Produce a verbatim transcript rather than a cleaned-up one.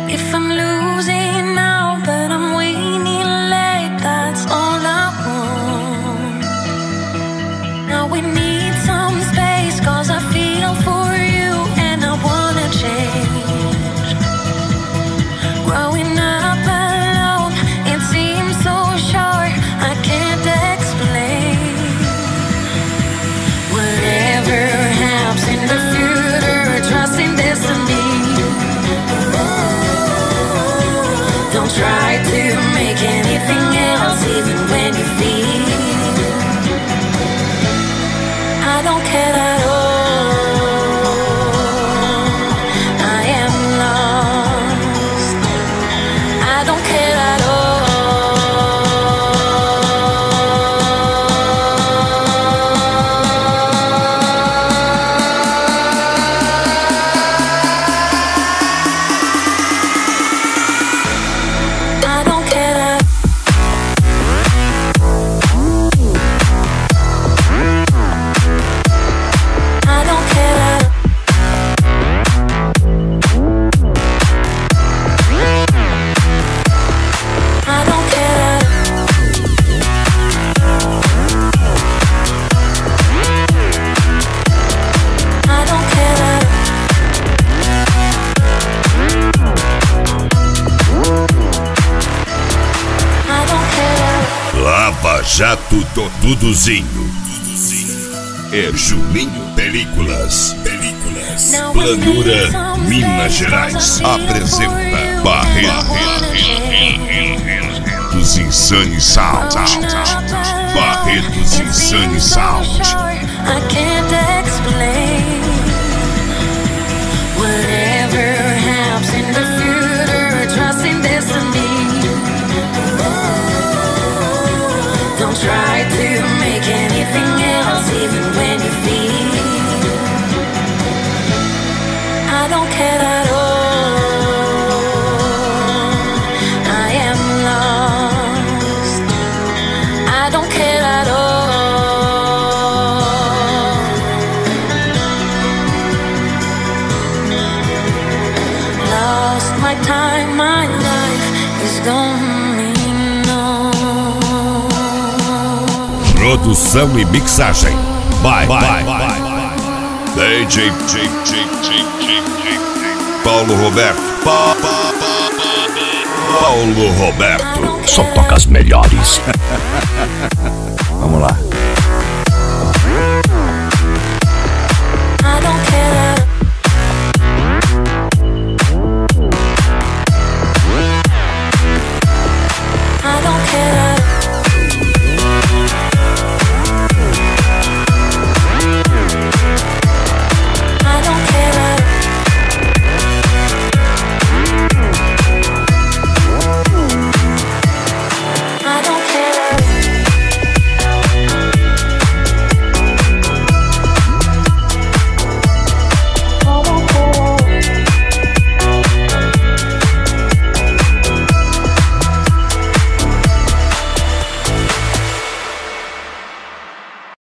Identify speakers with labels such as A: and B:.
A: If I'm losing now, but I'm winning late, that's all I want. Now we need some space, cause I feel for you and I wanna change. Growing up alone, it seems so short, I can't explain. Whatever happens in the future, trust in destiny. Don't try to make anything else, even when you feel I don't care at all. I am lost. I don't care at all. I don't care at I don't care at I don't care at I don't care at I don't care.
B: Lava Jato do Duduzinho. É Julinho Películas. Películas. Planura Minas Gerais apresenta Barretos Insane Sound. Barretos Insane Sound.
A: I can't explain. Whatever happens in the future, trust in destiny. Don't try to make anything else, even when you feel I don't care at all. I am lost. I don't care at all. Lost my time, my life is going on.
B: Produção e mixagem. Bye, bye, bye. D J Paulo Roberto. Pa, pa, pa, pa, Paulo Roberto.
C: Só toca as melhores. Vamos lá.